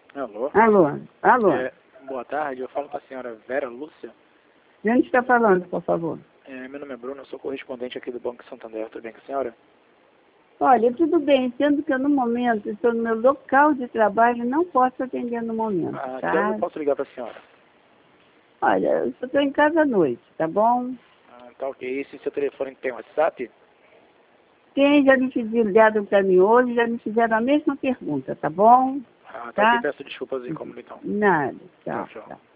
Alô? Alô? Alô? Boa tarde, eu falo com a senhora Vera Lúcia. De onde está falando, por favor? Meu nome é Bruno, eu sou correspondente aqui do Banco Santander, tudo bem com a senhora? Olha, tudo bem, sendo que eu no momento estou no meu local de trabalho, não posso atender no momento, Que tá? hora eu posso ligar para a senhora? Olha, eu só estou em casa à noite, tá bom? Tá ok. E esse seu telefone tem WhatsApp? Quem já me fizeram para mim hoje, já me fizeram a mesma pergunta, tá bom? Tá ok, peço desculpas e incômodo então. Nada, Tchau, tchau, tchau. tchau.